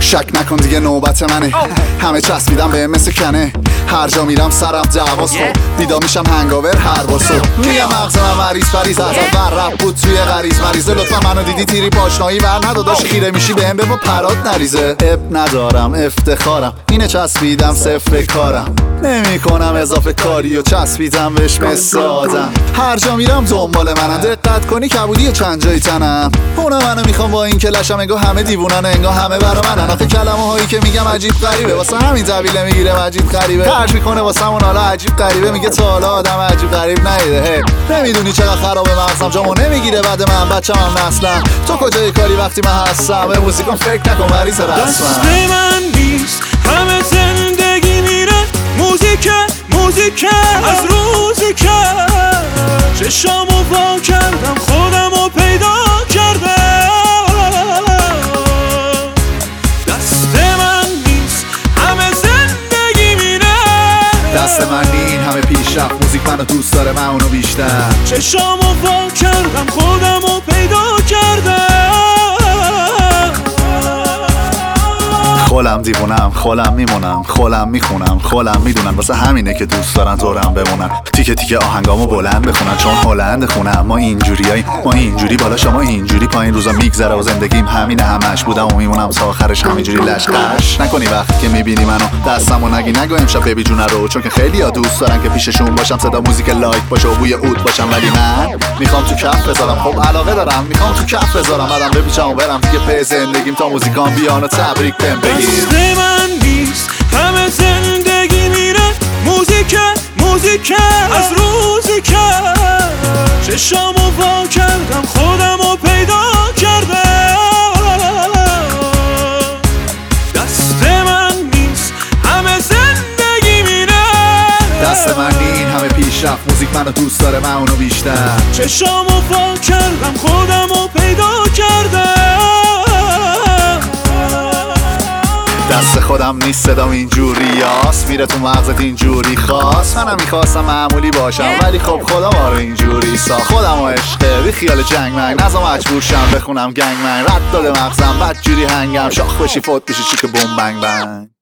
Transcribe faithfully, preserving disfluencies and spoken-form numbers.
شک نکن دیگه نوبت منه. همه چسبیدم به مثل کنه، هر جا میرم سرم دعواست. خب بیدا میشم هنگاور هر باسو. میگم مغز من مریض فریز از بر رب بود توی غریز مریضه. لطفا منو دیدی تیری پاشنایی ور نداداش، خیره میشی بهم بگو پرات نریزه. اب ندارم افتخارم، اینه چسبیدم صفر کارم، نمی کنم اضافه کاری و چسبیدم بهش مثل آدم. هر جا میرم دنبال منم، دقت کنی کبودی چند جای تنم. اونا منو میخوام با این کلشم، انگار همه دیوونن انگار همه برا منن. آخه کلمه هایی که میگم عجیب غریبه، واسه همین طویله میگیره عجیب غریبه. خرج میکنه واسه همون حالا عجیب غریبه، میگه تا حالا آدم عجیب غریب ندیده. نمیدونی چقدر خرابه مغزم، جامو نمیگیره بعد من بچه‌م هم نسلم. تو کجای کاری وقتی من هستم؟ به موزیکم فکر نکن مریض رسمم. دست من نیست همه زندگی میره موزیک موزیک از روزی که چشامو وا کردم خودمو پیدا کردم. دست من نیست همه زندگی میره، دست من نین همه پیشرفت، موزیک منو دوست داره من اونو بیشتر. چشامو وا کردم خودمو پیدا کردم. خولم دیوونم، خولم میمونم، خولم میخونم، خولم میدونن، واسه همینه که دوست دارن دورم بمونن. تیکه تیکه آهنگامو بلند بخونن چون هلند خونم. ما اینجوریایی، ما اینجوری بالا شما اینجوری پایین. روزا میگذره و زندگیم همینه، همش بودم و میمونم تا آخرش همینجوری لشقش. نکنی وقتی که میبینی منو دستمو نگی نگو امشب بیبی جونه رو، چون که خیلی ها دوست دارن که پیششون باشم، صدا موزیک لایت باشه و بوی عود باشم. ولی من میخوام تو کف بذارم، خب علاقه دارم میخوام تو کف بذارم، بعدم بپیچم و برم دیگه په زندگیم تا موزیکام بیان و تبریک بهم بگی. دست من نیست همه زندگی میره موزیک موزیک از روزی که چشامو وا کردم خودمو پیدا کردم. دست من نیست همه زندگی میره، دست من نین همه پیشرفت، موزیک منو دوست داره من اونو بیشتر. چشامو وا کردم خودمو پیدا کردم. دست خودم نیست صدام اینجوری هست، میره تو مغزت اینجوری خاص. منم میخواستم معمولی باشم ولی خب خدا ما رو اینجوری ساخت. خودم و عشقه بی خیال جنگ منگ، نزا مجبور شم بخونم گنگ منگ. رد داده مغزم بدجوری هنگم، شاخ بشی فوت بشی چیک بوم بنگ بنگ.